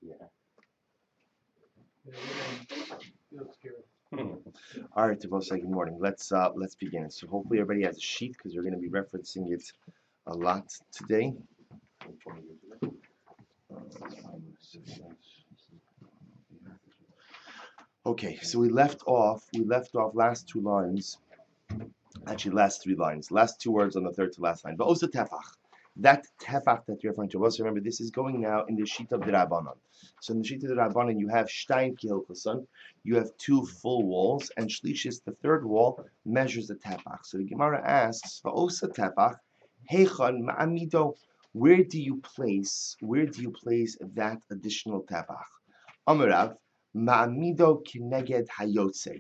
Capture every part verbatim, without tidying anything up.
Hmm. All right, to both say good morning. Let's uh, let's begin. So hopefully everybody has a sheet because we're going to be referencing it a lot today. Okay, so we left off. We left off last two lines. Actually, last three lines. Last two words on the third to last line. But also tefach. That tefach that you're referring to. Also remember, this is going now in the sheet of the Rabbanon. So in the sheet of the Rabbanon, you have Stein Kihilchason. You have two full walls, and Shlishis, the third wall, measures the tefach. So the Gemara asks, "Va'osa tefach, heichon ma'amido." Where do you place? Where do you place that additional tefach? Amarav ma'amido kineged hayotze.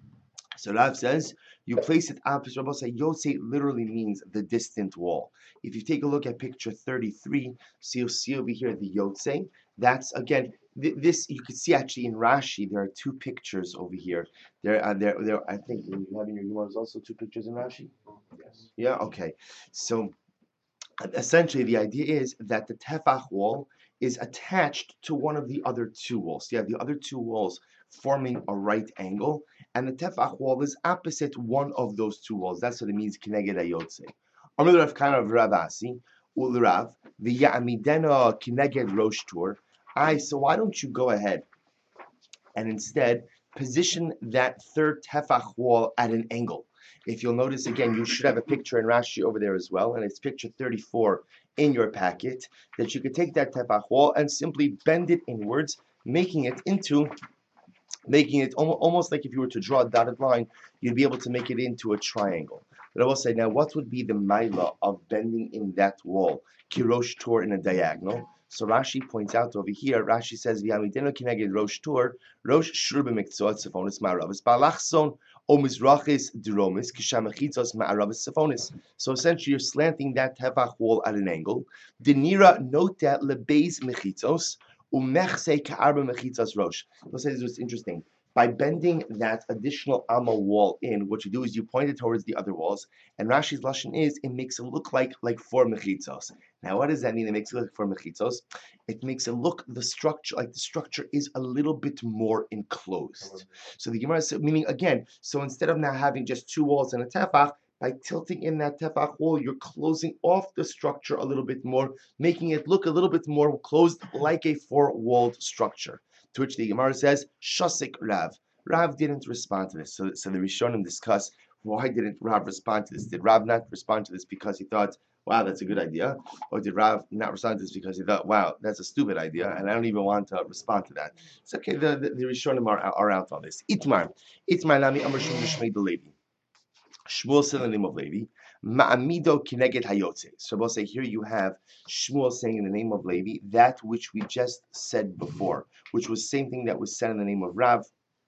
So Rav says you place it opposite. Rabbi say Yotze literally means the distant wall. If you take a look at picture thirty-three, so you'll see over here the Yotze. That's again th- this you can see actually in Rashi. There are two pictures over here. There, uh, there, there. I think you have in your Gemara also two pictures in Rashi. Yes. Yeah. Okay. So essentially, the idea is that the tefach wall is attached to one of the other two walls. You have the other two walls forming a right angle, and the tefach wall is opposite one of those two walls. That's what it means, kineged ayotze. Amar Rav kind of Ravasi, ulrav v'ya'amidena kineged rosh tur. I so why don't you go ahead and instead position that third tefach wall at an angle? If you'll notice again, you should have a picture in Rashi over there as well, and it's picture thirty-four in your packet, that you could take that tefach wall and simply bend it inwards, making it into, making it almost, almost like if you were to draw a dotted line, you'd be able to make it into a triangle. But I will say now, what would be the maila of bending in that wall, kirosh tur in a diagonal? So Rashi points out over here, Rashi says, "V'yamidenu kineged rosh tur, rosh shur b'miktzot sefonis ma'aravis ba'alachson o mizrachis dromis kishamechitzos ma'aravis sefonis." So essentially, you're slanting that tefach wall at an angle. Denira nota lebeis mechitzos umechse ka'arba mechitzos rosh. Let's say this was interesting. By bending that additional Amma wall in, what you do is you point it towards the other walls, and Rashi's lashon is it makes it look like like four mechitzos. Now, what does that mean? It makes it look like four mechitzos. It makes it look the structure like the structure is a little bit more enclosed. So the Gemara said, meaning again, so instead of now having just two walls and a tefach, by tilting in that tefach wall, you're closing off the structure a little bit more, making it look a little bit more closed, like a four-walled structure. To which the Gemara says, Shasik Rav. Rav didn't respond to this. So, so the Rishonim discuss, why didn't Rav respond to this? Did Rav not respond to this because he thought, wow, that's a good idea? Or did Rav not respond to this because he thought, wow, that's a stupid idea, and I don't even want to respond to that? It's okay, the, the, the Rishonim are, are out on this. Itmar. Itmar Lami Amar Shmuel Shmei Levi. Shmuel said the name of Levi. Ma'amido kineged hayotze. So we'll say here you have Shmuel saying in the name of Levi that which we just said before, which was the same thing that was said in the name of Rav,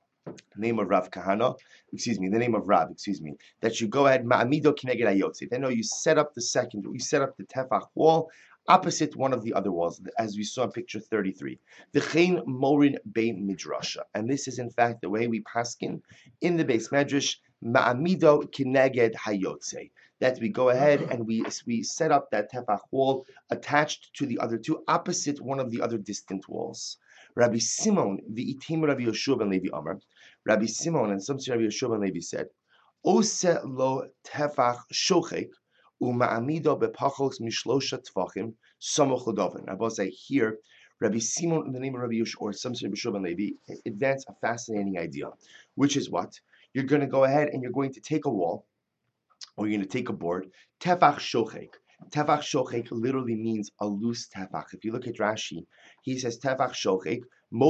name of Rav Kahana, excuse me, the name of Rav, excuse me, that you go ahead, Ma'amido kineged hayotze. Then no, you set up the second, you set up the tefach wall opposite one of the other walls, as we saw in picture thirty-three. V'chein morin bein midrasha. And this is in fact the way we paskin in the base medrash, Ma'amido kineged hayotze. That we go ahead and we we set up that tefach wall attached to the other two, opposite one of the other distant walls. Rabbi Simon, the itim Rabbi Yoshua ben Levi Amar, Rabbi Simon and some Rabbi Yoshua ben Levi said, Ose lo tefach shochek u'ma'amido bepachos mishlosha tefachim samoch l'doven. I will say here, Rabbi Simon in the name of Rabbi Yoshua or some Rabbi Yoshua ben Levi advanced a fascinating idea, which is what? You're going to go ahead and you're going to take a wall, or you're going to take a board, tefach shochek. Tefach shochek literally means a loose tefach. If you look at Rashi, he says tefach shochek,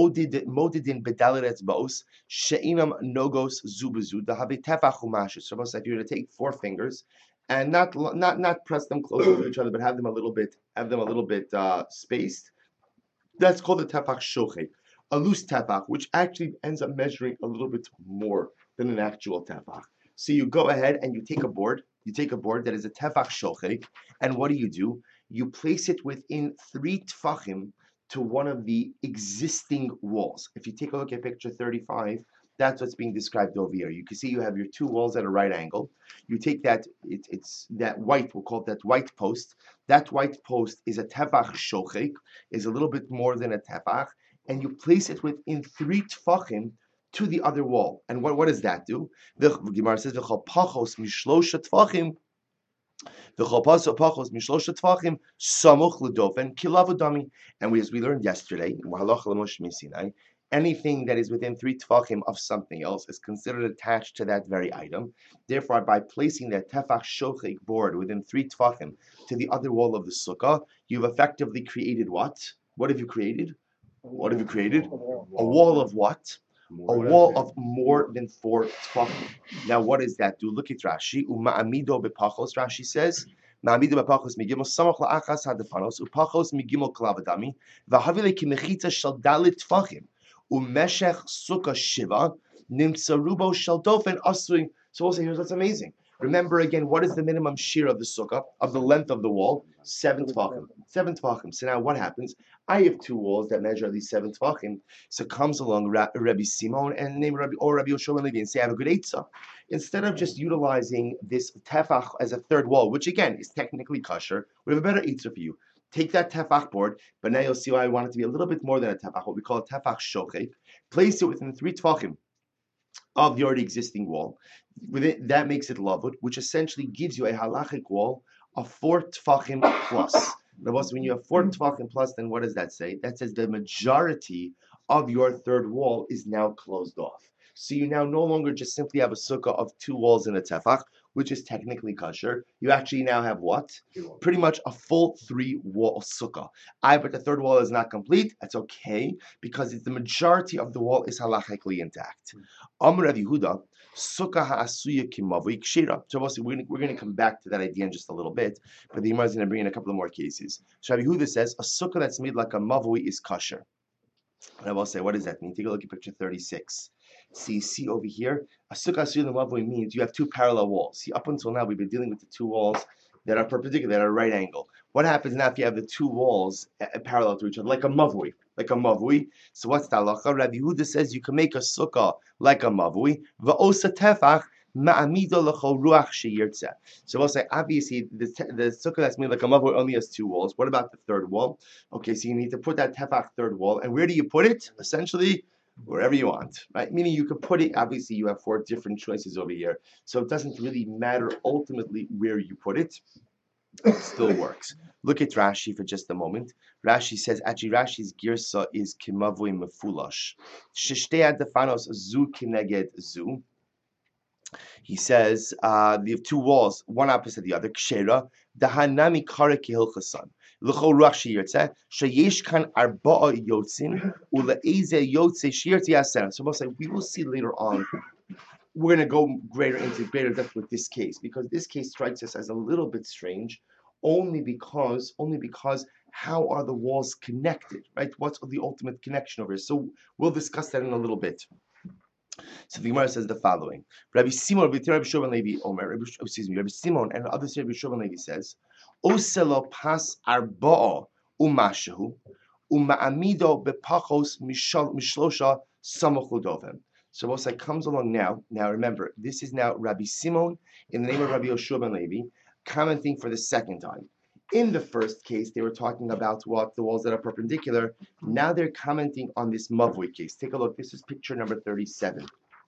modidin bedalet etzbaos, she'inam nogos zubazu, dahabe tefach umashus. So if you're going to take four fingers and not not not press them closer to each other, but have them a little bit have them a little bit uh, spaced, that's called the tefach shochek, a loose tefach, which actually ends up measuring a little bit more than an actual tefach. So you go ahead and you take a board, you take a board that is a tefach shochek, and what do you do? You place it within three tefachim to one of the existing walls. If you take a look at picture thirty-five, That's what's being described over here. You can see you have your two walls at a right angle. You take that, it, it's that white, we'll call it that white post. That white post is a tefach shochek, is a little bit more than a tefach, and you place it within three tefachim to the other wall. And what, what does that do? The Gemara says, "V'chol pachos mishlosha tefachim." And we, as we learned yesterday, anything that is within three tefachim of something else is considered attached to that very item. Therefore, by placing that tefach shochek board within three tefachim to the other wall of the sukkah, you've effectively created what? What have you created? What have you created? A wall of what? A wall of more than four tefachim. Now, what does that do? Look at Rashi. Uma'amido bepachos. Rashi says, "Ma'amido bepachos migimel samach la'achas hadafanos upachos migimel kalavadami v'havile kimechitza shel dalit tefachim umeshech sukkah shiva nimtza rubo shel dofen asring." So we'll say, here's what's amazing. Remember again, what is the minimum shear of the sukkah, of the length of the wall? Seven tefachim. Seven tefachim. So now what happens? I have two walls that measure at least seven tefachim. So comes along Rabbi Simon and name Rabbi or Rabbi Yoshua ben Levi and say, I have a good eitzah. Instead of just utilizing this tefach as a third wall, which again is technically kosher, we have a better eitzah for you. Take that tefach board, but now you'll see why I want it to be a little bit more than a tefach, what we call a tefach shochek. Place it within three tefachim of the already existing wall. With it, that makes it lavud, which essentially gives you a halachic wall of four tefachim plus. Now, when you have four tefachim plus, then what does that say? That says the majority of your third wall is now closed off. So you now no longer just simply have a sukkah of two walls and a tefach, which is technically kosher. You actually now have what? Pretty much a full three-wall sukkah. I, but the third wall is not complete. That's okay, because it's the majority of the wall is halachically intact. Amr Rav Yehuda, sukkah ha'asuya kimavui kshira. So we're going to come back to that idea in just a little bit, but the Gemara is going to bring in a couple of more cases. So Rav Yehuda says, a sukkah that's made like a mavui is kosher. And I will say, what does that mean? Take a look at picture thirty-six. So you see over here, a sukkah asuyah lemavui means you have two parallel walls. See, up until now, we've been dealing with the two walls that are perpendicular, that are right angle. What happens now if you have the two walls uh, parallel to each other, like a mavui, like a mavui? So what's the halacha? Rabbi Yehuda says you can make a sukkah like a mavui, va'osa tefach ma'amido l'chol ruach sheyirtzeh. So we'll say, obviously, the, the sukkah that's made like a mavui only has two walls. What about the third wall? Okay, so you need to put that tefach third wall, and where do you put it? Essentially, wherever you want, right? Meaning you could put it, obviously you have four different choices over here, so it doesn't really matter ultimately where you put it. It still works. Look at Rashi for just a moment. Rashi says, actually Rashi's girsa is kimavui mefulash. Shishtei adafanos zu kineged zu. He says, uh, you have two walls, one opposite the other. Kshera, dahanami kare kehilchasan. L'chol ruach sheyirtzeh, sheyesh kan arba'a yotzin, ule'eze yotze sheyirtzeh yaser. So we'll say, we will see later on, we're going to go greater into greater depth with this case, because this case strikes us as a little bit strange, only because, only because how are the walls connected, right? What's the ultimate connection over here? So we'll discuss that in a little bit. So the Gemara says the following: Rabbi Simon, Rabbi Yoshua ben Levi, Omer, Rabbi, excuse me, Rabbi Simon, and others, Rabbi Yoshua ben Levi says, "Oselo pas arba'a umashahu uma'amido bepachos mishlosha samach l'doven." So we'll say comes along now. Now remember, this is now Rabbi Simon in the name of Rabbi Yoshua ben Levi commenting for the second time. In the first case, they were talking about what the walls that are perpendicular. Now they're commenting on this mavui case. Take a look. This is picture number thirty-seven.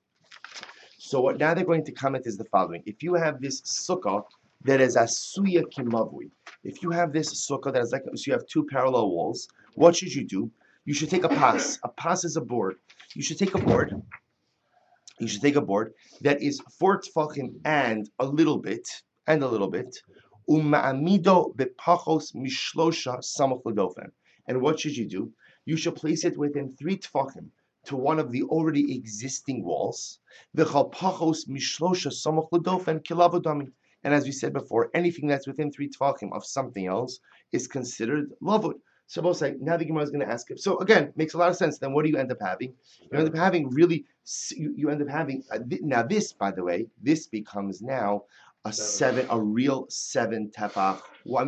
So what now they're going to comment is the following. If you have this sukkah that is asuya kimavui, if you have this sukkah that is like, so you have two parallel walls, what should you do? You should take a pas. A pas is a board. You should take a board. You should take a board that is four tefachim and a little bit, and a little bit. Uma'amido bepachos mishlosha samach l'dofen. And what should you do? You should place it within three tefachim to one of the already existing walls. V'chal pachos mishlosha samach l'dofen kilavodami. And as we said before, anything that's within three tefachim of something else is considered lavud. So both say, now the Gemara is going to ask him. So again, makes a lot of sense. Then what do you end up having? You end up having really, you, you end up having, uh, th- now this, by the way, this becomes now a seven, a real seven tefach. Well, I mean,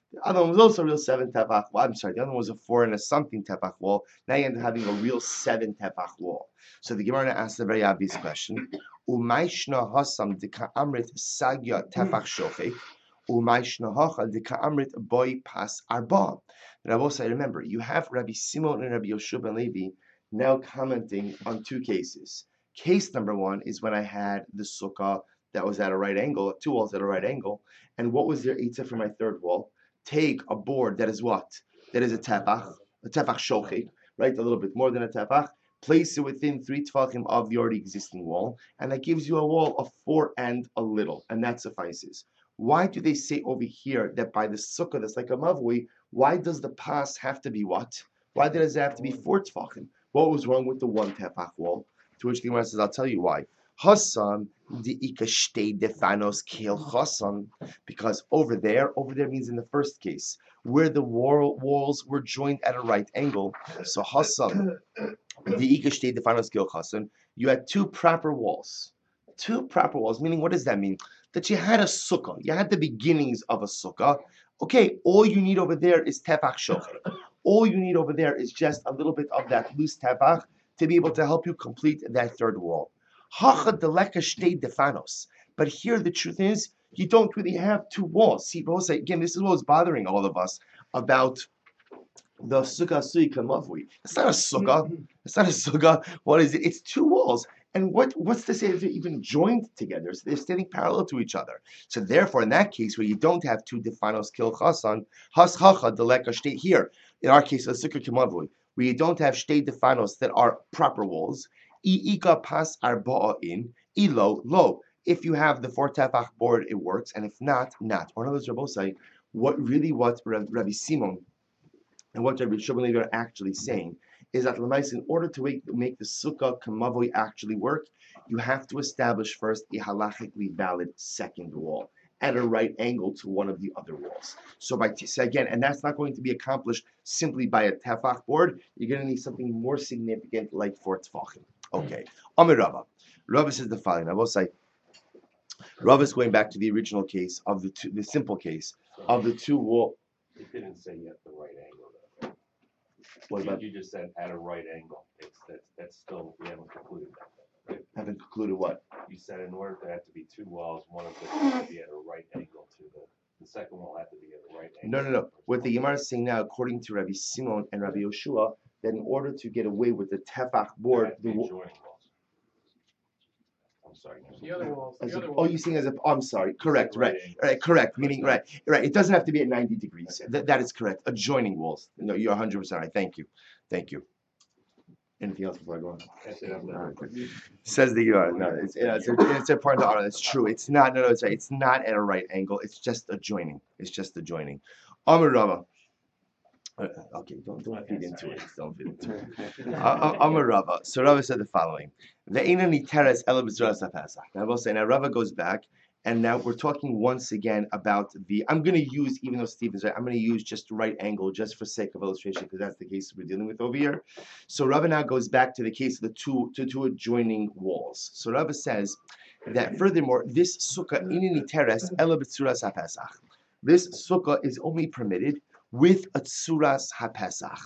The other one was also a real seven tefach. Well, I'm sorry, the other one was a four and a something tefach wall. Now you end up having a real seven tefach wall. So the Gemara asks a very obvious question: Umayshna hasam dika amrit sagya tefach shochek. Umayshna hacha dika amrit boy pas arba. Rabbi say, remember, you have Rabbi Simon and Rabbi Yoshua ben Levi now commenting on two cases. Case number one is when I had the sukkah that was at a right angle, two walls at a right angle, and what was their eitzah for my third wall? Take a board that is what? That is a tefach, a tefach shochik, right? A little bit more than a tefach. Place it within three tefachim of the already existing wall, and that gives you a wall of four and a little, and that suffices. Why do they say over here that by the sukkah that's like a mavui, why does the pas have to be what? Why does it have to be four tefachim? What was wrong with the one tefach wall? To which the Gemara says, I'll tell you why. Hassan the ikashtei defanos kil Hassan, because over there, over there means in the first case, where the wall, walls were joined at a right angle. So Hassan the ikashtei defanos kil Hassan, you had two proper walls. Two proper walls, meaning what does that mean? That you had a sukkah, you had the beginnings of a sukkah. Okay, all you need over there is tefach shochet. All you need over there is just a little bit of that loose tefach to be able to help you complete that third wall. Hacha deleka shtei defanos. But here the truth is, you don't really have two walls. See, again, this is what's bothering all of us about the sukkah suika mavui. It's not a sukkah. It's not a sukkah. What is it? It's two walls. And what, what's to say that they're even joined together? So they're standing parallel to each other. So therefore, in that case, where you don't have two defanos kil chasan, has hacha deleka shtei here. In our case, a sukkah kemavui, where you don't have shtei defanos that are proper walls. I'ika pas arba'a in, ilo lo. If you have the four tefach board, it works, and if not, not. Or in other words, Rabbi say, what really what Rabbi Simon and what Rabbi Shubin are actually saying is that in order to make, make the sukkah kamavoi actually work, you have to establish first a halachically valid second wall at a right angle to one of the other walls. So by so again, and that's not going to be accomplished simply by a tefach board. You're going to need something more significant like four tefachim. Okay, Amir Rava. Rava says the following. I will say, Rava is going back to the original case of the two, the simple case of the two wall. It didn't say you have the right angle though. What you, about? You just said at a right angle. It's that that's still we haven't concluded that. Right? Haven't concluded what? You said in order for that to be two walls, one of which has to be at a right angle to the the second wall had to be at a right angle. No, no, no. What the Gemara is saying now, according to Rabbi Simon and Rabbi Yoshua, that in order to get away with the tefach board, the joining wa- walls. I'm sorry. The other walls. As The a, other oh, walls. you're saying as a. Oh, I'm sorry. Correct. Right Right. angle. Right. Correct. Meaning right. Right. It doesn't have to be at ninety degrees. Okay. That, that is correct. Adjoining walls. No, you're one hundred percent right. Thank you. Thank you. Anything else before I go on? That's it, I'm done. Says the uh, no, it's yeah, it's, it's important to honor. It's true. It's not. No, no, it's right. It's not at a right angle. It's just adjoining. It's just adjoining. Amar Rava. Uh, okay, don't don't Okay, feed into sorry. it. Don't feed into it. Uh, Amar Rava. So Rava said the following: Ve'ina niteres ela b'zuras hapesach. Now I will say now Rava goes back, and now we're talking once again about the. I'm going to use, even though Stephen's right, I'm going to use just right angle just for sake of illustration because that's the case we're dealing with over here. So Rava now goes back to the case of the two to two adjoining walls. So Rava says that furthermore, this sukkah ina niteres ela b'zuras hapesach. This sukkah is only permitted with a tsuras hapesach.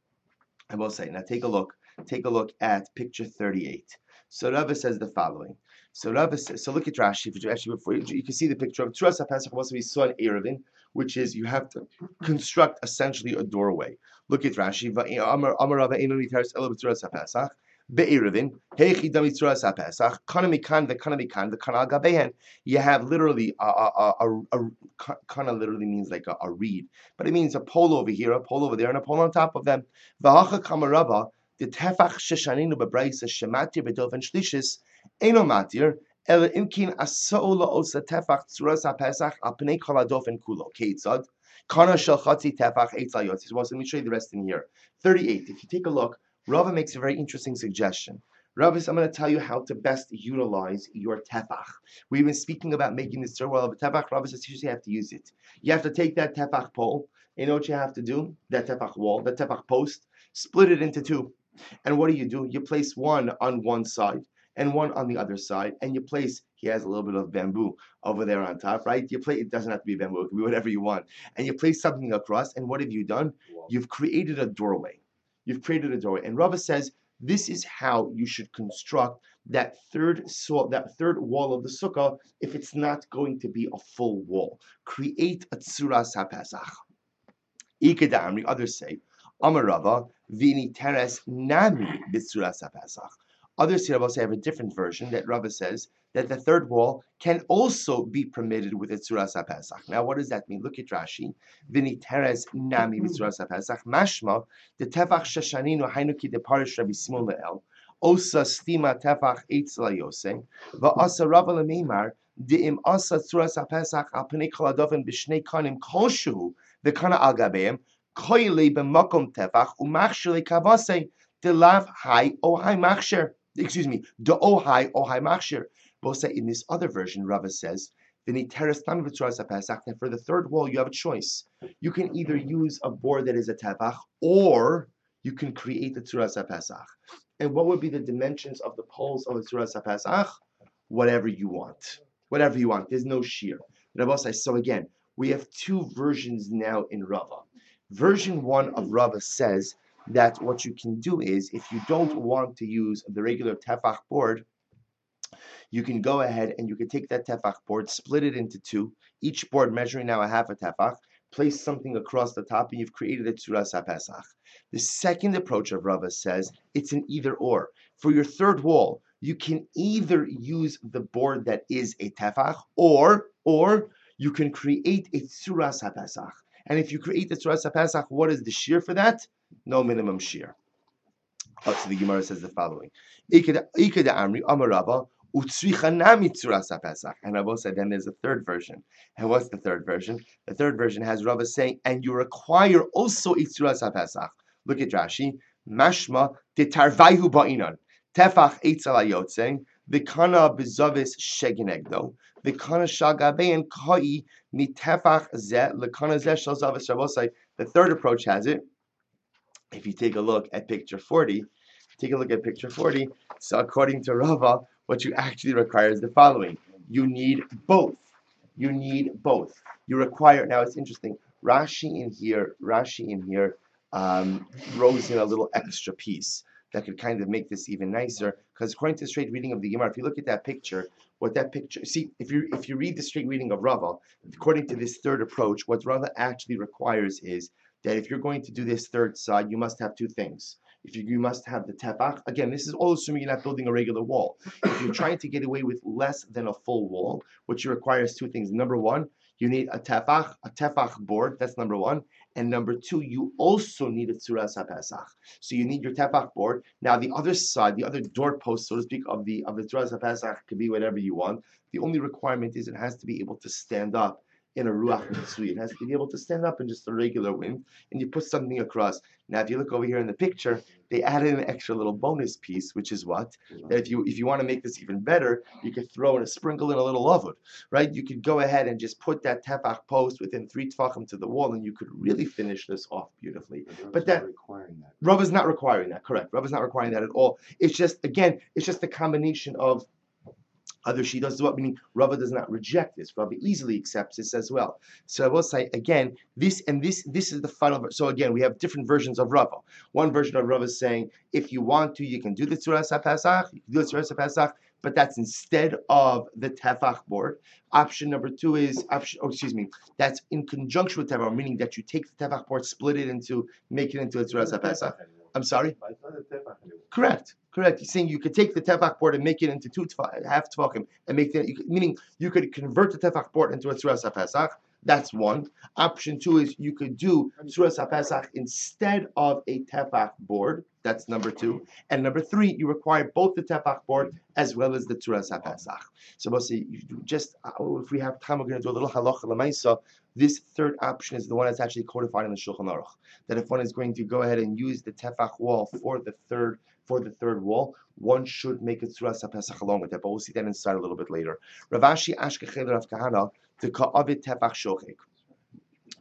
I will say now. Take a look. Take a look at picture thirty-eight. So Rava says the following. So Rava says. So look at Rashi. Actually, before you, you can see the picture of tsuras hapesach. Also, we saw in Eruvin, which is you have to construct essentially a doorway. Look at Rashi. Amar Amar Rava inu niteres ela b'tsuras hapesach. Be'eruvin, heichi dami tzuras hapesach, kana mikan v'kana mikan v'kana al gabehen. You have literally a a a, a, a kana literally means like a, a reed, but it means a pole over here, a pole over there, and a pole on top of them. V'hacha kamarava the tefach sheshaninu bebraisa shematir bedoven shlishis eno matir ela imkin asau la'osa tefach tzuras hapesach al pnei kol hadofen kulo keitzad kana shel chatzi tefach eitz al yotzi. So let me show you the rest in here. thirty-eight. If you take a look. Rava makes a very interesting suggestion. Rava says, I'm going to tell you how to best utilize your tefach. We've been speaking about making this third wall of a tefach. Rava says, here's how you have to use it. You have to take that tefach pole. You know what you have to do? That tefach wall, that tefach post, split it into two. And what do you do? You place one on one side, and one on the other side, and you place, he has a little bit of bamboo over there on top, right? You place, it doesn't have to be bamboo, it can be whatever you want. And you place something across, and what have you done? You've created a doorway. You've created a doorway. And Rava says, this is how you should construct that third so, that third wall of the sukkah if it's not going to be a full wall. Create a tzuras hapesach. Ikeda others say, Amar Rava, vini teres nami b'tzuras hapesach. Others here also have a different version that Rava says that the third wall can also be permitted with a tzuras hapesach. Now, what does that mean? Look at Rashi. Vini teres nami b'tzuras hapesach. Mashma the tefach shashaninu hainuki de parish Rabbi Simon le'el. Osa stima tefach eitz la yosei. Va'asa Rava le'meimar de'im asa tzuras hapesach al pnei kol adoven b'shnei kanim kolshu v'kana al gabeim koyle b'makom tefach u'machshir le'kavasei delav hai o hai machshir. Excuse me, the ohai ohai machshir. Both say in this other version, Rava says, that for the third wall, you have a choice. You can either use a board that is a tefach, or you can create the tzuras hapesach. And what would be the dimensions of the poles of the tzuras hapesach? Whatever you want. Whatever you want. There's no shear. Rava says, so again, we have two versions now in Rava. Version one of Rava says that what you can do is, if you don't want to use the regular tefach board, you can go ahead and you can take that tefach board, split it into two, each board measuring now a half a tefach, place something across the top, and you've created a tzuras hapesach. The second approach of Rava says it's an either or. For your third wall, you can either use the board that is a tefach, or or you can create a tzuras hapesach. And if you create the tzuras hapesach, what is the shear for that? No minimum shear. Oh, so the Gemara says the following: Ikeda Amri Amarava Utzrichanami Tzuras hapesach. And Rava said then there's a third version. And what's the third version? The third version has Rava saying, and you require also a Tzuras hapesach. Look at Rashi. Mashma detarvayhu ba'inan tefach eitzel ayotze v'kana bezavis sheginegdo v'kana shagabein kai mitefach zeh l'kana zeh shal zavis. Rava say the third approach has it. If you take a look at picture forty, take a look at picture forty. So according to Rava, what you actually require is the following. You need both. You need both. You require, now it's interesting, Rashi in here, Rashi in here um, throws in a little extra piece that could kind of make this even nicer, because according to the straight reading of the Gemara, if you look at that picture, what that picture, see, if you if you read the straight reading of Rava, according to this third approach, what Rava actually requires is that if you're going to do this third side, you must have two things. If you, you must have the tefach. Again, this is all assuming you're not building a regular wall. If you're trying to get away with less than a full wall, what you require is two things. Number one, you need a tefach, a tefach board. That's number one. And number two, you also need a tzuras hapesach. So you need your tefach board. Now the other side, the other doorpost, so to speak, of the of the tzuras hapesach could be whatever you want. The only requirement is it has to be able to stand up in a ruach mitzui. It has to be able to stand up in just a regular wind, and you put something across. Now, if you look over here in the picture, they added an extra little bonus piece, which is what? That if you if you want to make this even better, you could throw in a sprinkle in a little lavud, right? You could go ahead and just put that tefach post within three tefachim to the wall, and you could really finish this off beautifully. But, but that requiring that. Rav is not requiring that, correct? Rav is not requiring that at all. It's just, again, it's just a combination of other shitas as well, meaning Rava does not reject this. Rava easily accepts this as well. So I will say again, this and this this is the final. So again, we have different versions of Rava. One version of Rava is saying, if you want to, you can do the tzuras hapesach, you can do the tzuras hapesach, but that's instead of the tefach board. Option number two is option. Oh, excuse me. That's in conjunction with tefach, meaning that you take the tefach board, split it into, make it into a tzuras hapesach. I'm sorry? Correct, correct. He's saying you could take the tefach board and make it into two tefach, half tefachim, and make that, you could, meaning you could convert the tefach board into a tzuras hapesach. That's one. Option two is you could do tzuras hapesach instead of a tefach board. That's number two. And number three, you require both the tefach board as well as the tzuras hapesach. So we'll see. You just if we have time, we're going to do a little halacha l'maisa. This third option is the one that's actually codified in the Shulchan Aruch. That if one is going to go ahead and use the tefach wall for the third for the third wall, one should make a tzuras hapesach along with it. But we'll see that inside a little bit later. Rav Ashi Ashkechel Rav Kahana to ka'avit tefach shochek.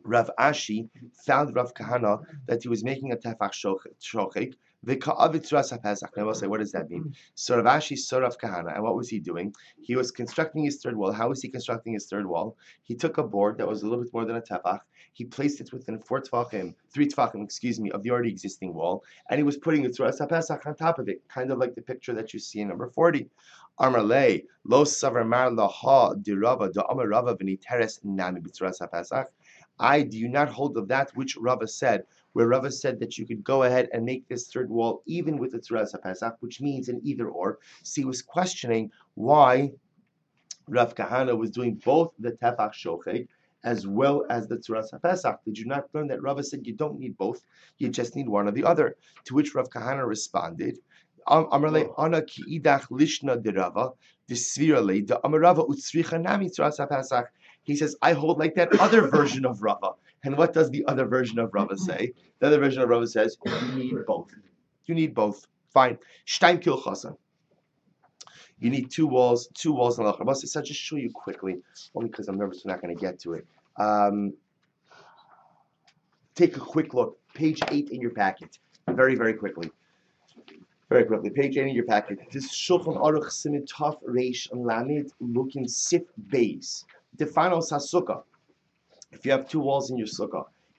Rav Ashi found Rav Kahana that he was making a tefach shochek. I will say, what does that mean? So Rav Ashi saw Rav Kahana, and what was he doing? He was constructing his third wall. How was he constructing his third wall? He took a board that was a little bit more than a tefach. He placed it within four tefachim, three tefachim, excuse me, of the already existing wall, and he was putting the Tzuras HaPesach on top of it, kind of like the picture that you see in number forty. Amarle lo savar mar laha dirava da amar rava v'niteres nami b'tzuras HaPesach. I do you not hold of that which Rava said, where Rava said that you could go ahead and make this third wall even with the Tzuras HaPesach, which means an either or. So he was questioning why Rav Kahana was doing both the Tefach Shochek as well as the Tzuras HaPesach. Did you not learn that Rava said you don't need both, you just need one or the other? To which Rav Kahana responded, Amarle ana ki idach lishna de Rava, de svirale de Amarava utzricha nami Tzuras HaPesach. He says, I hold like that other version of Rava. And what does the other version of Rava say? The other version of Rava says, you need both. You need both. Fine. Shtaim kil chasa. You need two walls, two walls in halacha. So I'll just show you quickly, only because I'm nervous we're not going to get to it. Um, take a quick look. Page eight in your packet. Very, very quickly. Very quickly. Page eight in your packet. This Shulchan Aruch Siman Taf Reish and Lamed looking Sif Beis. Define sukkah. If you have two walls in your sukkah,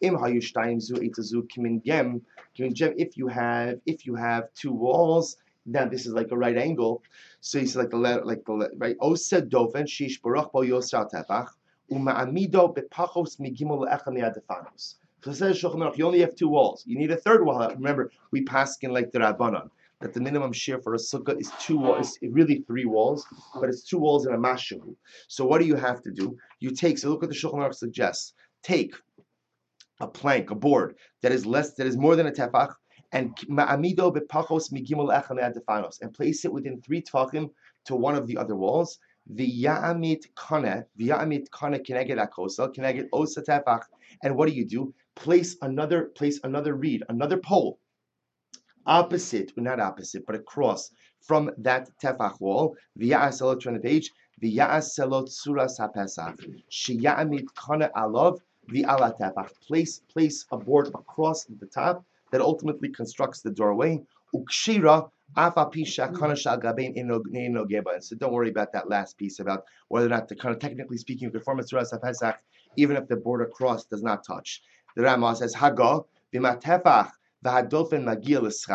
if you have if you have two walls, then this is like a right angle. So it's like the letter, like the right. Osed doven shish baruch bo yosra tefach umaamido bepachos migimol echan yadefanos. So it says Shulchan Aruch, you only have two walls. You need a third wall. Remember, we paskin like the Rabbanan, that the minimum shear for a sukkah is two walls, it's really three walls, but it's two walls and a mashavu. So what do you have to do? You take, so look what the Shulchan Aruch suggests. Take a plank, a board that is less, that is more than a tefach, and ma'amido bepachos migimol echan yadefanos, and place it within three tefachim to one of the other walls. The ya'amit kane, the ya'amit kane keneged akosel, keneged osa tefach, and what do you do? Place another, place another reed, another pole, opposite, well not opposite, but across from that tefach wall. V'ya'aselo, turn the page. V'ya'aselo tzuras hapesach. Sheya'amid kana alav v'ala tefach. Place, place a board across the top that ultimately constructs the doorway. Ukshira afa pisha kana shal gabein eno geba. And so don't worry about that last piece about whether or not the kind of technically speaking you can form a tzuras hapesach even if the board across does not touch. The Rama says Haga v'matefach. Now he writes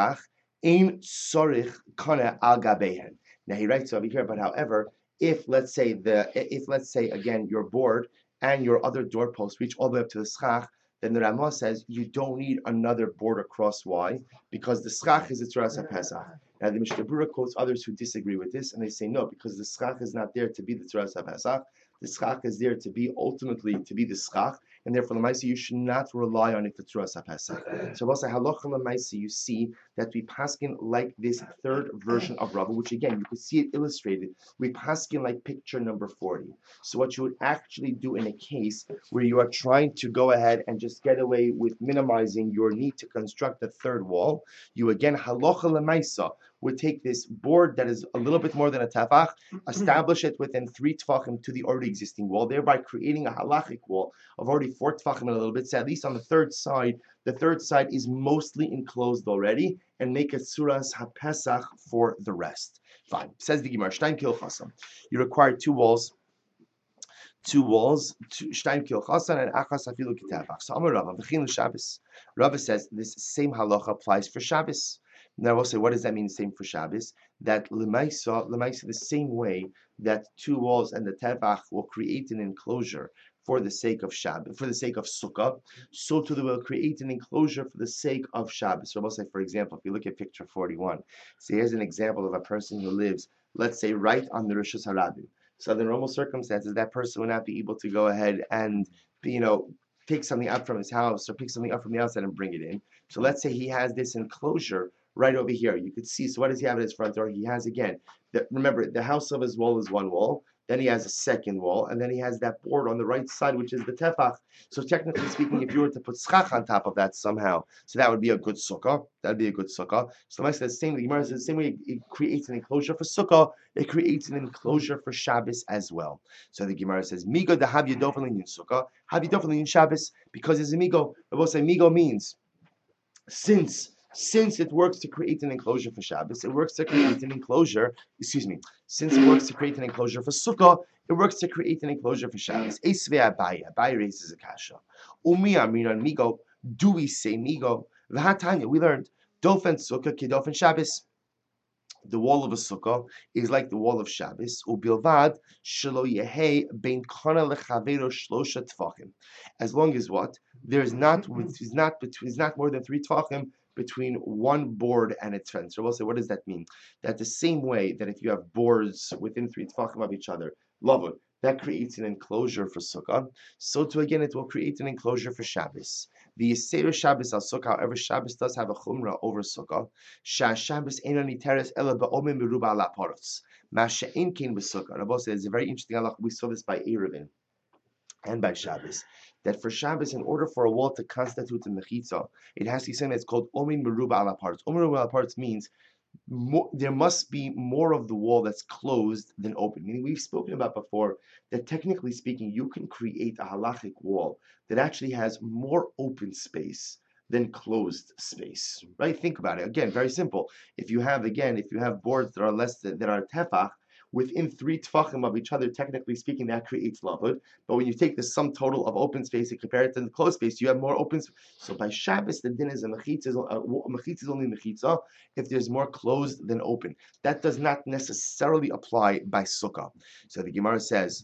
over here, but however, if let's say the if let's say again your board and your other doorpost reach all the way up to the schach, then the Ramah says you don't need another board across. Why? Because the schach is a Tzuras HaPesach. Now the Mishnah Berurah quotes others who disagree with this, and they say no, because the schach is not there to be the Tzuras HaPesach. The schach is there to be ultimately to be the schach, and therefore the Maisa you should not rely on it for Tzuras HaPesach. So also halacha l'maisa you see that we paskin like this third version of Rava, which again you could see it illustrated. We paskin like picture number forty. So what you would actually do in a case where you are trying to go ahead and just get away with minimizing your need to construct a third wall, you again halacha l'maisa would take this board that is a little bit more than a tefach, establish it within three tefachim to the already existing wall, thereby creating a halachic wall of already four tefachim and a little bit. So at least on the third side, the third side is mostly enclosed already, and make a tzuras hapesach for the rest. Fine. Says the Gemara, Shtaim kil chasam. You require two walls, two walls, two Shtaim kil chasam and achas afilu kitavach. So Amar Rava v'chin l'Shabbos. Rava says this same halacha applies for Shabbos. Now we'll say, what does that mean? Same for Shabbos. That l'maisa, l'maisa, the same way that two walls and the tefach will create an enclosure for the sake of Shabbos, for the sake of Sukkah, so too they will create an enclosure for the sake of Shabbos. So we'll say, for example, if you look at picture forty-one, so here's an example of a person who lives, let's say, right on the Rishus Harabim. So under normal circumstances, that person will not be able to go ahead and, you know, pick something up from his house or pick something up from the outside and bring it in. So let's say he has this enclosure right over here. You could see, so what does he have at his front door? He has, again, the, remember, the house of his wall is one wall. then he has a second wall, and then he has that board on the right side, which is the tefach. So technically speaking, if you were to put schach on top of that somehow, so that would be a good sukkah. That'd be a good sukkah. So like I said, the same, the Gemara says the same way it creates an enclosure for sukkah, it creates an enclosure for Shabbos as well. So the Gemara says, Migo da have yadofalin in sukkah, have yadofalin in Shabbos, because it's a migo. I will say migo means since since it works to create an enclosure for Shabbos, it works to create an enclosure, excuse me, since it works to create an enclosure for Sukkah, it works to create an enclosure for Shabbos. Esvei Abaye, Abaye raises a kasha. Umi Amiran Migo, do we say Migo? V'hatanya, we learned, Dofen Sukkah, Kidofen Shabbos. The wall of a sukkah is like the wall of Shabbos. Ubilvad shelo yehei bein kana lechavero shlosha tfachim. As long as what there is not, is not between, is not more than three tfachim between one board and its fence. So we'll say, what does that mean? That the same way that if you have boards within three tfachim of each other, lovely, that creates an enclosure for sukkah. So too again, it will create an enclosure for Shabbos. The Yisera Shabbos al Sukkah, however, Shabbos does have a chumrah over Sukkah. Shah Shabbos einani teres ela ba'omim meruba ala parotz. Ma she'ein kein b'Sukkah. Rabbi says it's a very interesting halach. We saw this by Eruvin and by Shabbos. That for Shabbos, in order for a wall to constitute a mechitza, it has to be something that's called omim meruba ala parotz. Omim meruba ala parotz means more, there must be more of the wall that's closed than open. Meaning, we've spoken about before that technically speaking, you can create a halachic wall that actually has more open space than closed space. Right? Think about it. Again, very simple. If you have, again, if you have boards that are less than, that are tefach, within three tefachim of each other, technically speaking, that creates lavud. But when you take the sum total of open space and compare it to the closed space, you have more open space. So by Shabbos, the din is a mechitza, a mechitza is only mechitza if there's more closed than open. That does not necessarily apply by sukkah. So the Gemara says,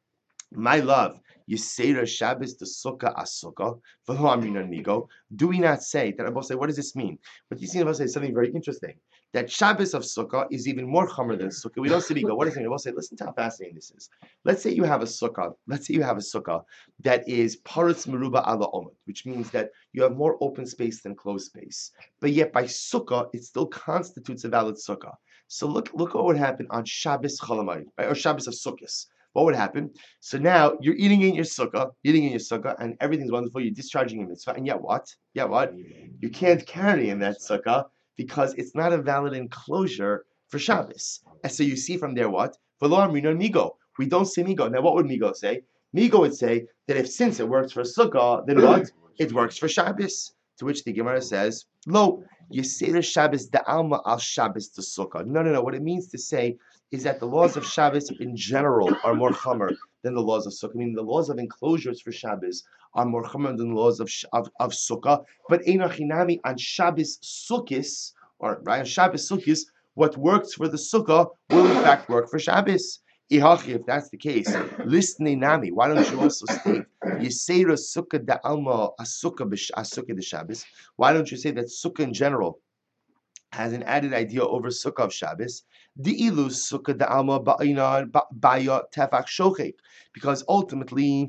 my love, Yisera Shabbos the Sukkah as Sukkah, Migo. Do we not say that? Rabbi say, what does this mean? What you see Rabbi say is something very interesting. That Shabbos of Sukkah is even more chomer than Sukkah. We don't say Migo. What does it mean? Rabbi say, listen to how fascinating this is. Let's say you have a Sukkah. Let's say you have a Sukkah that is Paritz Meruba ala Omid, which means that you have more open space than closed space. But yet by Sukkah, it still constitutes a valid Sukkah. So look, look what would happen on Shabbos Cholamayim, right? Or Shabbos of Sukkos. What would happen? So now you're eating in your sukkah, eating in your sukkah, and everything's wonderful. You're discharging your mitzvah, and yet what? Yet what? You can't carry in that sukkah because it's not a valid enclosure for Shabbos. And so you see from there what? V'lo amrina migo. We don't say migo. Now what would migo say? Migo would say that if since it works for sukkah, then what? It works for Shabbos. To which the Gemara says, Lo, Yisera Shabbos da alma al Shabbos to sukkah. No, no, no. What it means to say is that the laws of Shabbos in general are more chomer than the laws of Sukkah. I mean, the laws of enclosures for Shabbos are more chomer than the laws of, of, of Sukkah. But Einachinami on Shabbos Sukkis, or right, on Shabbos Sukkis, what works for the Sukkah will in fact work for Shabbos. Ihachi, if that's the case, listen nami. Why don't you also state Yisera Sukkah da alma asukah asukah de Shabbos? Why don't you say that Sukkah in general has an added idea over Sukkah of Shabbos? Di'ilu Sukkah da alma ba'ina ba'ya tefach shochek, because ultimately,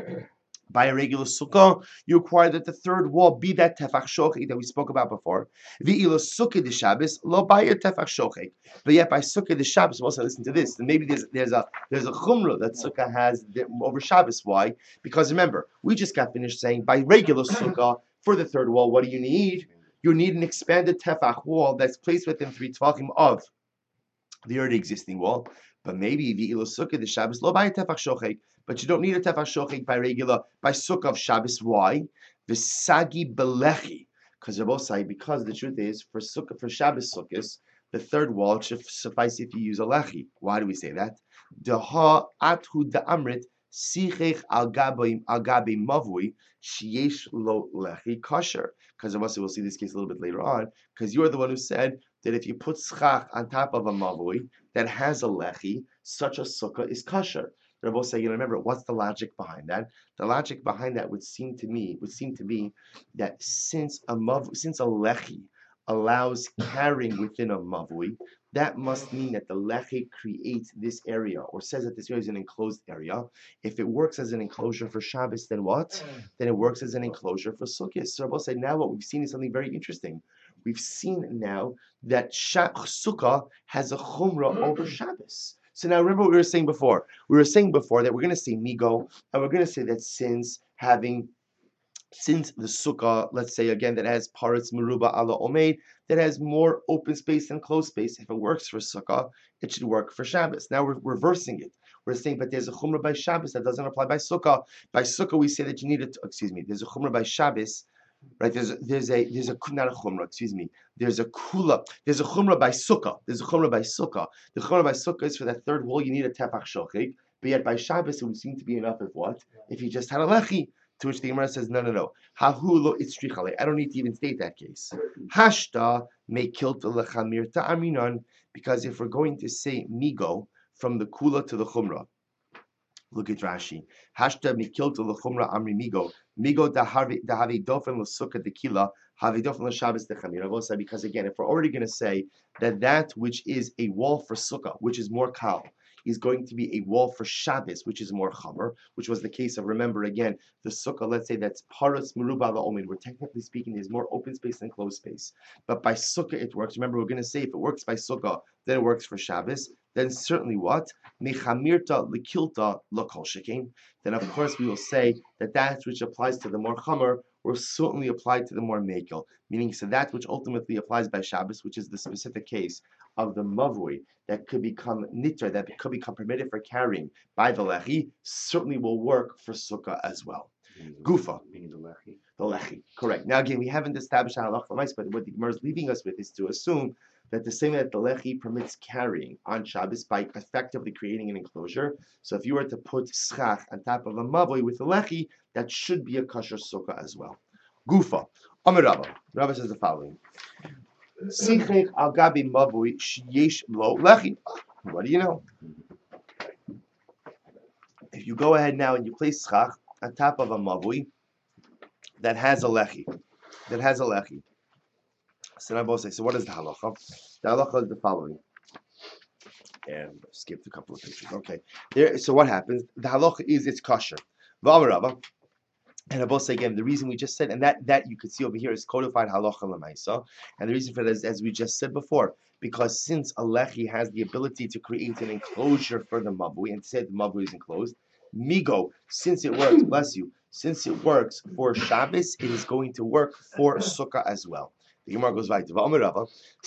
by a regular sukkah, you require that the third wall be that tefach shochek that we spoke about before. V'ilu sukkah de Shabbos lo ba'ya tefach shochek. But yet by sukkah de Shabbos, we'll also listen to this. And maybe there's there's a there's a chumrah that sukkah has over Shabbos. Why? Because remember, we just got finished saying by regular sukkah for the third wall, what do you need? You need an expanded tefach wall that's placed within three tefachim of the already existing wall. But maybe the ilu sukkah the Shabbos lo ba'ya tefach shochek. But you don't need a tefach shochek by regular, by sukkah of Shabbos. Why? V'sagi belechi. Because they're both saying, because the truth is, for sukkah, for Shabbos sukkahs, the third wall should suffice if you use a lechi. Why do we say that? Deha athu da'amrit sichech al gabi al gabi mavui sheyesh lo lechi kosher. Because of us, we'll see this case a little bit later on. Because you are the one who said that if you put schach on top of a mavui that has a lechi, such a sukkah is kosher. They're both saying, you know, remember, what's the logic behind that? The logic behind that would seem to me would seem to be that since a mav, since a lechi allows carrying within a mavui, that must mean that the lechi creates this area, or says that this area is an enclosed area. If it works as an enclosure for Shabbos, then what? Then it works as an enclosure for Sukkot. So Rabbi said, now what we've seen is something very interesting. We've seen now that Sukkah has a chumrah over Shabbos. So now remember what we were saying before. We were saying before that we're going to say migo, and we're going to say that since having, since the sukkah, let's say again, that has paretz meruba ala omeid, that has more open space than closed space, if it works for sukkah, it should work for Shabbos. Now we're reversing it. We're saying, but there's a chumrah by Shabbos that doesn't apply by sukkah. By sukkah, we say that you need it. Excuse me. There's a chumrah by Shabbos. Right, there's a, there's a there's a not a chumrah, excuse me. There's a kula. There's a chumrah by sukkah. There's a chumrah by sukkah. The chumrah by sukkah is for that third wall. You need a tefach shochik. But yet by Shabbos it would seem to be enough if what? If you just had a lechi. To which the Gemara says, no, no, no. Hahu lo itzrichale. I don't need to even state that case. Hashta may kilt lechamir ta'aminon, because if we're going to say migo from the kula to the chumrah. Look at Rashi. Hashta mikilto lechumra amri migo. Migo dahavi dofen l'sukkah dekila. Havi dofen l'shabbos dechamira. Because again, if we're already going to say that that which is a wall for sukkah, which is more kal, is going to be a wall for Shabbos, which is more chamer, which was the case of, remember again, the sukkah, let's say that's paras meruba la'omin, where technically speaking there's more open space than closed space. But by sukkah it works. Remember, we're going to say if it works by sukkah, then it works for Shabbos. Then certainly what? Mechamirta likilta lokol shekin. Then of course we will say that that which applies to the more chamer will certainly apply to the more mekel. Meaning, so that which ultimately applies by Shabbos, which is the specific case of the mavui that could become nitra, that could become permitted for carrying by the lechi, certainly will work for sukkah as well. Gufa. Meaning the lechi. The lechi. Correct. Now again, we haven't established halach l'mais, but what the Gemara is leaving us with is to assume that the same way that the lechi permits carrying on Shabbos by effectively creating an enclosure. So if you were to put schach on top of a mavoi with a lechi, that should be a kosher sukkah as well. Gufa. Amar Rabba. Rabba says the following. Sichech al gabi mavoi sheyesh lo lechi. What do you know? If you go ahead now and you place schach on top of a mavoi that has a lechi, that has a lechi. So now both say, so what is the halacha? The halacha is the following. And skipped a couple of pictures. Okay. There. So what happens? The halacha is it's kosher. V'amarava. And I both say again, the reason we just said, and that that you could see over here is codified halacha l'maisa. And the reason for that is, as we just said before, because since a lechi has the ability to create an enclosure for the mavui, and say the mavui is enclosed, migo, since it works, bless you, since it works for Shabbos, it is going to work for sukkah as well. The Gemara goes right to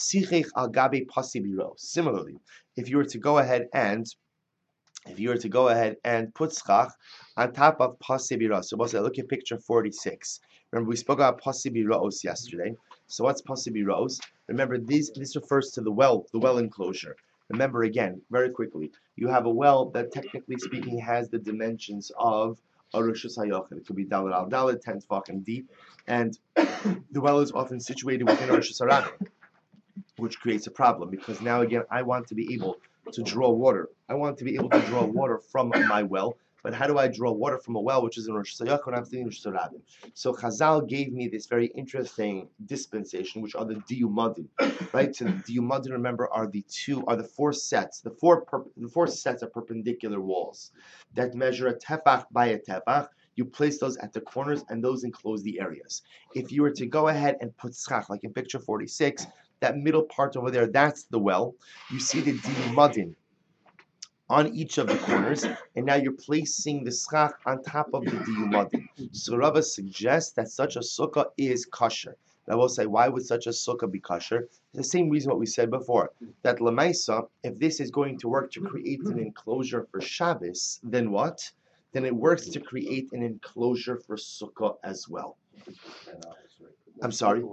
Similarly, if you were to go ahead and if you were to go ahead and put schach on top of pasibira, so look at picture forty-six. Remember, we spoke about pasibiros yesterday. So what's pasibiros? Remember, these this refers to the well, the well enclosure. Remember again, very quickly, you have a well that technically speaking has the dimensions of a Rishus HaYochid. It could be Dalet al Dalet, ten tefachim deep, and the well is often situated within a Rishus HaRabim, which creates a problem because now again I want to be able to draw water. I want to be able to draw water from my well, but how do I draw water from a well which is in Rosh Hashanah when I'm sitting in Rosh Hashanah? So Chazal gave me this very interesting dispensation, which are the diyumadim, right? So the diyumadim, remember, are the two, are the four sets, the four per, the four sets of perpendicular walls that measure a tefach by a tefach. You place those at the corners, and those enclose the areas. If you were to go ahead and put schach, like in picture forty-six, that middle part over there, that's the well. You see the diyumadim on each of the corners, and now you're placing the schach on top of the diyumadim. So Rava suggests that such a sukkah is kosher. And I will say, why would such a sukkah be kosher? It's the same reason what we said before, that lemaisa, if this is going to work to create an enclosure for Shabbos, then what? Then it works to create an enclosure for sukkah as well. I'm sorry?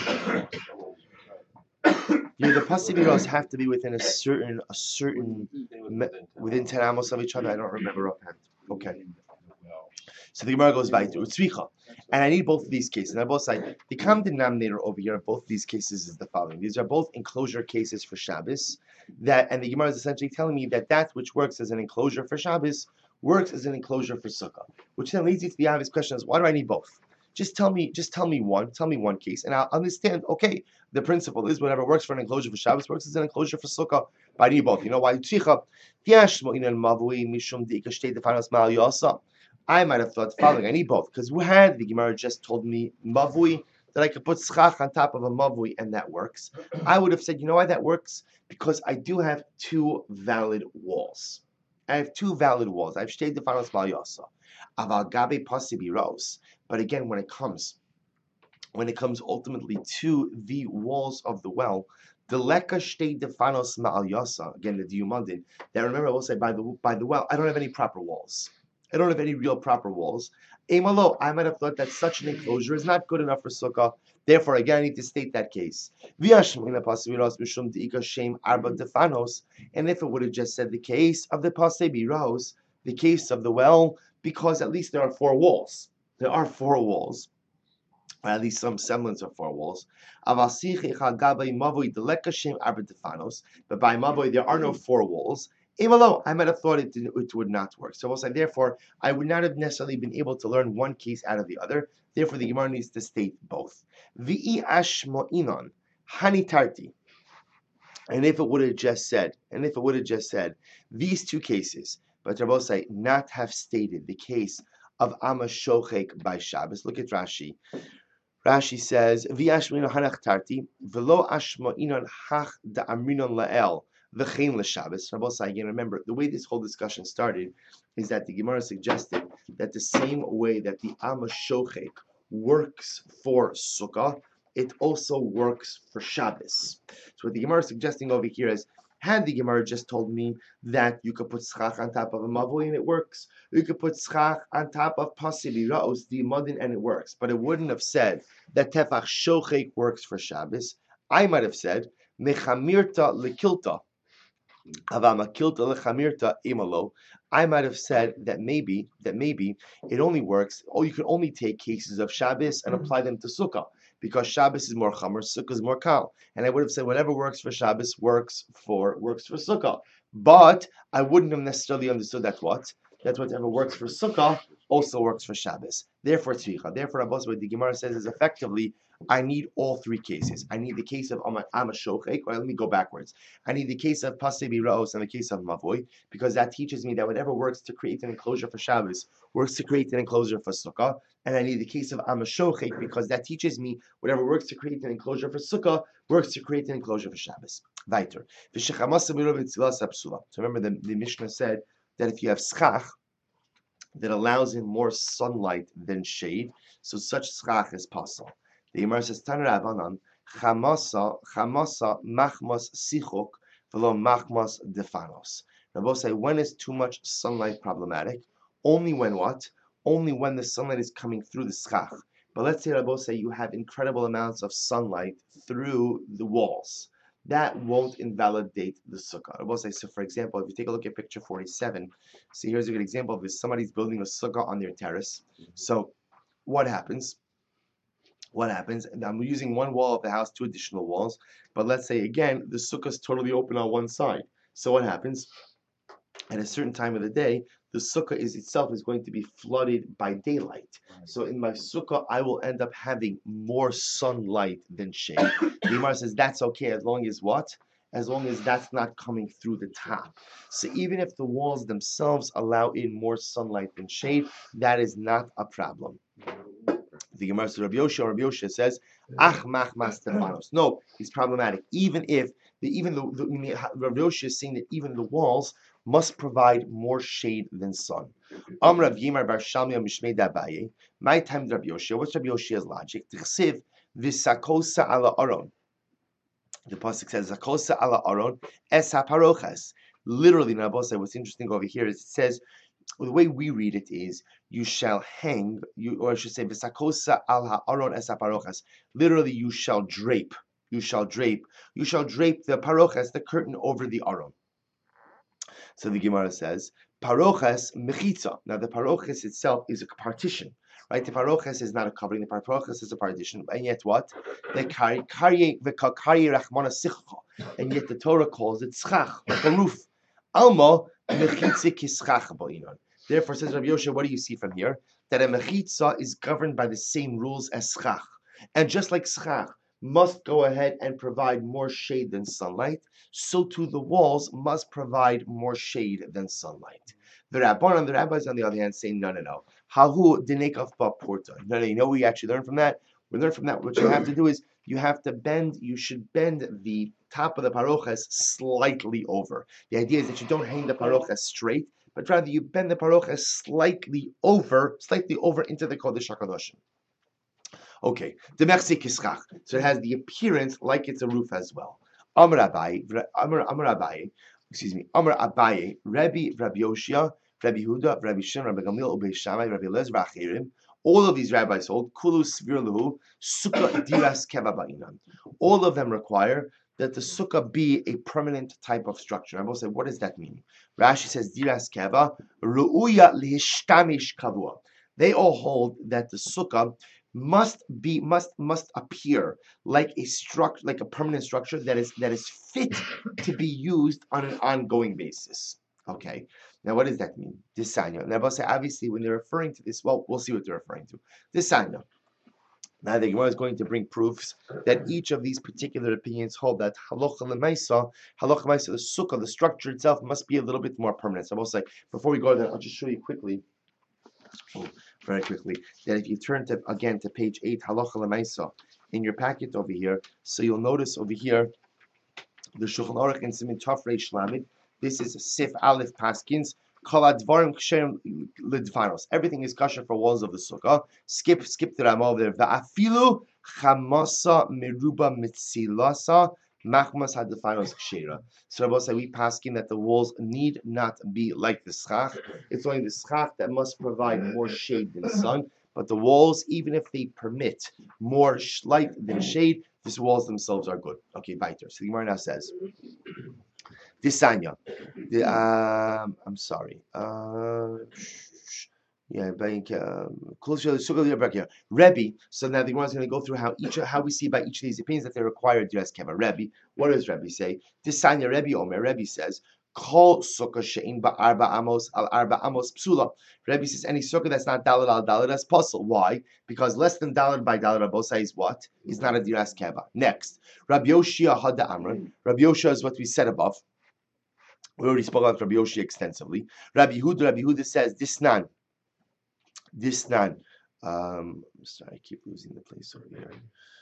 Yeah, the pasibiros have to be within a certain, a certain, me, within ten amos of each other. I don't remember offhand. Okay. So the Gemara goes by to Utzricha. And I need both of these cases. And I both say, the common denominator over here of both these cases is the following. These are both enclosure cases for Shabbos. That, and the Gemara is essentially telling me that that which works as an enclosure for Shabbos works as an enclosure for Sukkah. Which then leads you to the obvious question is, why do I need both? Just tell me, just tell me one, tell me one case, and I'll understand, okay, the principle is whatever works for an enclosure for Shabbos works as an enclosure for Sukkah. But I need both. You know why? I might have thought the following, I need both, because who had the Gemara just told me Mavui that I could put schach on top of a mavui and that works, I would have said, you know why that works? Because I do have two valid walls. I have two valid walls. I have shtei defanos mal yasa. Aval gabe pasibi rose. But again, when it comes, when it comes ultimately to the walls of the well, the leka shtei defanos mal yasa. Again, the diumandin. That remember, I will say by the by the well, I don't have any proper walls. I don't have any real proper walls. Emalo, I might have thought that such an enclosure is not good enough for sukkah. Therefore, again, I need to state that case. And if it would have just said the case of the pasebi rose, the case of the well, because at least there are four walls. There are four walls, or at least some semblance of four walls. But by mavoi there are no four walls. Emalo, I might have thought it, it would not work. So we'll say, therefore, I would not have necessarily been able to learn one case out of the other. Therefore, the Gemara needs to state both. V'i ashmo'inon hanitarti. And if it would have just said, and if it would have just said these two cases, but Rabbosai not have stated the case of Amashochek by Shabbos. Look at Rashi. Rashi says, "V'i ashmo'inon hanachtarti v'lo ashmo'inon hach da'amrinon la'el." V'chein l'Shabbos. Rabbosai, again, remember, the way this whole discussion started is that the Gemara suggested that the same way that the Amashochek works for Sukkah, it also works for Shabbos. So what the Gemara is suggesting over here is, had the Gemara just told me that you could put schach on top of a mavui and it works, you could put schach on top of pasibi raos, the modin, and it works, but it wouldn't have said that tefach shochek works for Shabbos, I might have said mechamirta lekilta. I might have said that maybe that maybe it only works, or you can only take cases of Shabbos and apply them to Sukkah, because Shabbos is more Chamer, Sukkah is more Kal. And I would have said whatever works for Shabbos works for works for Sukkah. But I wouldn't have necessarily understood that what? That whatever works for Sukkah also works for Shabbos. Therefore, tzricha. Therefore, Abbas, what the Gemara says is effectively, I need all three cases. I need the case of Amashochek, or let me go backwards. I need the case of Pasebi Raos and the case of Mavoi, because that teaches me that whatever works to create an enclosure for Shabbos works to create an enclosure for Sukkah. And I need the case of Amashochek, because that teaches me whatever works to create an enclosure for Sukkah works to create an enclosure for Shabbos. Weiter. So remember, the, the Mishnah said that if you have schach that allows in more sunlight than shade, so such schach is possible. The Gemara says, Tan Rabbanan, chamasa, chamasa, machmas sichok, velo machmas defanos. Rabbi say, when is too much sunlight problematic? Only when what? Only when the sunlight is coming through the schach. But let's say, Rabbi say, you have incredible amounts of sunlight through the walls. That won't invalidate the sukkah. Rabbi say, so for example, if you take a look at picture forty-seven, see here's a good example of this. Somebody's building a sukkah on their terrace. So what happens? What happens? And I'm using one wall of the house, two additional walls. But let's say again, the sukkah is totally open on one side. So what happens? At a certain time of the day, the sukkah is itself is going to be flooded by daylight. So in my sukkah, I will end up having more sunlight than shade. The Gemara says that's okay as long as what? As long as that's not coming through the top. So even if the walls themselves allow in more sunlight than shade, that is not a problem. The Gemara says, Rabbi Yoshua, Rabbi Yoshua says, Ach mach mas Stefanos. No, he's problematic. Even if the even the, the Rabbi Yoshua is saying that even the walls must provide more shade than sun. Am Rav Yimar bar Shalmi Mishmei Dabaye. My time, Rabbi Yoshua. What's Rabbi Yoshua's logic? T'chsiv v'sakosa ala aron. The pasuk says zakosa ala aron es haparochas. Literally, Rabbi said, what's interesting over here is it says, the way we read it is, you shall hang, you, or I should say, v'sakosa al ha'aron es ha'parochas. Literally, you shall drape, you shall drape, you shall drape the parochas, the curtain over the aron. So the Gemara says, parochas mechitza. Now the parochas itself is a partition, right? The parochas is not a covering. The parochas is a partition, and yet what? The kari kari v'kakari rachmana sichcha, and yet the Torah calls it schach, like a roof. Alma mechitza kischach bo'inon. Therefore, says Rabbi Yoshua, what do you see from here? That a mechitza is governed by the same rules as schach, and just like schach must go ahead and provide more shade than sunlight, so too the walls must provide more shade than sunlight. The Rabbanan, the rabbis on the other hand say, no, no, no. Hahu dinekaf ba porta. No, no, you know what we actually learn from that? We learn from that what you have to do is you have to bend, you should bend the top of the parochas slightly over. The idea is that you don't hang the parochas straight, but rather you bend the parochas slightly over, slightly over into the Kodesh HaKadoshim. Okay, the Mersi Kischach. So it has the appearance like it's a roof as well. Amr Abaye, Amr Amr Abaye, excuse me, Amr Abaye, Rabbi Rabbi Yoshia, Rabbi Huda, Rabbi Shimon, Rabbi Gamliel, Ubei Shammai, Rabbi Eliezer, Achirim. All of these rabbis hold Kulu Svir Lahu Sukkah Diras Keva Ba'inan. All of them require that the sukkah be a permanent type of structure. I will say, what does that mean? Rashi says Diras Keva Ru'uya Lihishtamish Kavua. They all hold that the sukkah must be must must appear like a structure, like a permanent structure that is that is fit to be used on an ongoing basis. Okay. Now, what does that mean? Disanya. Now, say obviously when they're referring to this, well, we'll see what they're referring to. Disanya. Now, the Gemara is going to bring proofs that each of these particular opinions hold that halacha lemaisa, halacha lemaisa, the sukkah, the structure itself must be a little bit more permanent. So I will say, before we go there, I'll just show you quickly. Oh, very quickly, that if you turn to again to page eight, halacha lemaisa, in your packet over here, so you'll notice over here the Shulchan Aruch and Simin Tov Reish Lamed. This is Sif Aleph Paskins. Kol advarim ksherim lidvaros. Everything is kosher for walls of the sukkah. Skip, skip the Rama over there. Va'afilu chamasa meruba mitzilasa machmas hadvaros kshera. So Rabbi say we paskin that the walls need not be like the schach. It's only the schach that must provide more shade than sun. But the walls, even if they permit more light than shade, these walls themselves are good. Okay, weiter. So the Gemara now says. Disanya. The, um, I'm sorry. Uh, yeah, close to the sugar back here. Rebbe. So now the Gemara is going to go through how each how we see by each of these opinions that they require dress keva. Rebbe. What does Rebbe say? Disanya Rebbe Omer. Rebbe says. Kol sukkah she'in ba'arba amos al arba amos psula. Rebbe says any sukkah that's not dalad al dalad is puzzle. Why? Because less than dalad by dalad abosa is what? Is not a diras keva. Next, Rabbi Yoshia hada amran. Rabbi Yoshia is what we said above. We already spoke about Rabbi Yoshia extensively. Rabbi Huda, Rabbi Huda says this nan, this nan. Um, I'm sorry, I keep losing the place over here.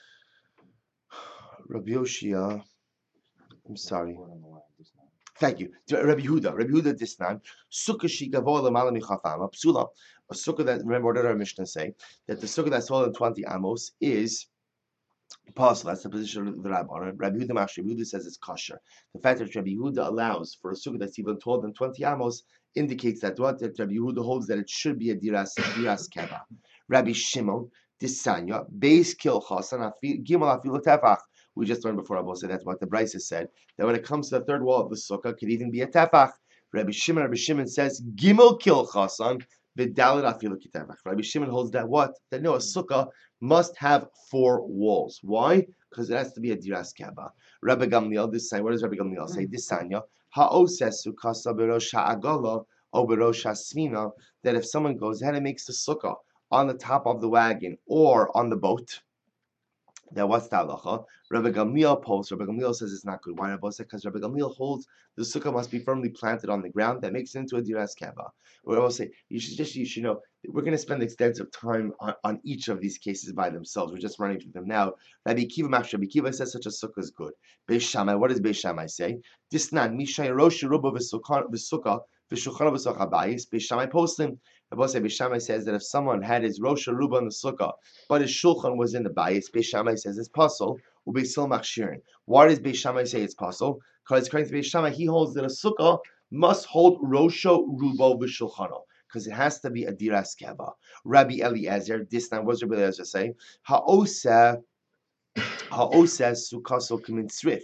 Rabbi Yoshia. I'm sorry. Thank you. Rabbi Huda. Rabbi Huda Disnan. Sukkah shigavo l'mala michafama psula. A sukkah that, remember what did our Mishnah say? That the sukkah that's taller than twenty amos is possible. That's the position of the Rabbi. Rabbi Huda Mash. Rabbi Huda says it's kosher. The fact that Rabbi Huda allows for a sukkah that's even taller than twenty amos indicates that what that Rabbi Huda holds that it should be a diras diras keva. Rabbi Shimon Disanya Beis Kil Chasan Gimel Afilu Tefach. We just learned before Abba said that's what the Brisa said, that when it comes to the third wall of the sukkah, could even be a tefach. Rabbi Shimon, Rabbi Shimon says, Gimel kil chasan, v'dalit afilu kitefach. Rabbi Shimon holds that what? That no, a sukkah must have four walls. Why? Because it has to be a diras keba. Rabbi Gamliel, this sign, what does Rabbi Gamliel say? This sanya, ha'oses sukkasa berosh ha'agala, or berosh ha'svina, that if someone goes ahead and makes the sukkah on the top of the wagon or on the boat, now what's the halacha? Rabbi Gamliel posts. Rabbi Gamliel says it's not good. Why? Rabbi says because Rabbi Gamliel holds the sukkah must be firmly planted on the ground. That makes it into a diras keva. Or I will say you should just you should know we're going to spend extensive time on, on each of these cases by themselves. We're just running through them now. Rabbi Kiva Mash Rabbi Kiva says such a sukkah is good. Beis Shammai. What does Beis Shammai say? Disnan mishay rosh ruba v'sukkah v'shulchan v'sukkah bayis. Beis Shammai posting. Rabbi Beis Shammai says that if someone had his rosh ruba in the sukkah, but his shulchan was in the bayis, Beis Shammai says it's possible. Ubesil machshirin. Why does Beis Shammai say it's possible? Because according to Beis Shammai, he holds that a sukkah must hold rosho rubo v'shulchano, because it has to be a diras keva. Rabbi Eliezer, this time, what does Rabbi Eliezer say? Ha'oseh ha'oseh sukkaso k'min tzrif.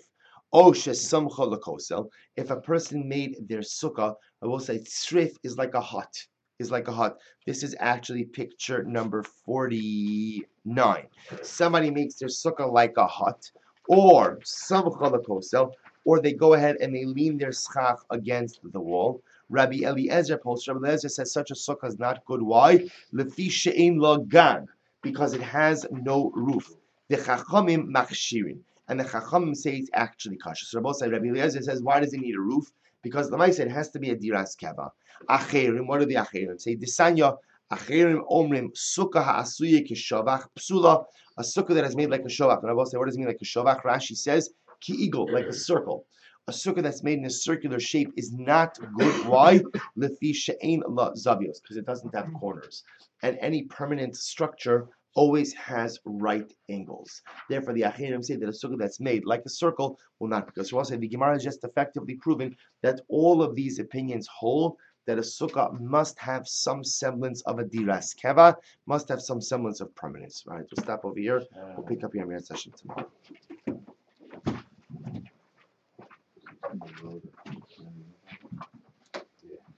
If a person made their sukkah, I will say tzrif is like a hut. Is like a hut. This is actually picture number forty-nine. Somebody makes their sukkah like a hut, or some chalakosel, or they go ahead and they lean their schach against the wall. Rabbi Eliezer posts. Rabbi Eliezer says such a sukkah is not good. Why? Lefi she'ein lo gan, because it has no roof. The chachamim machshirin, and the chachamim say it's actually kosher. So Rabbi Eliezer says, why does it need a roof? Because the Maisa, it has to be a diras keva. Acherim, what do the Acherim say? Disanya Acherim omrim sukkah ha'asuye kishavach psula, a sukkah that is made like a shavach. And I will say, what does it mean like a shavach? Rashi says, ki eagle, like a circle. A sukkah that's made in a circular shape is not good. Why? Lefi she'ein la zavios, because it doesn't have corners. And any permanent structure always has right angles. Therefore, the Achirim say that a sukkah that's made like a circle will not, because we also say the Gemara has just effectively proven that all of these opinions hold that a sukkah must have some semblance of a diras keva, must have some semblance of permanence. Right? We'll stop over here. We'll pick up your session tomorrow.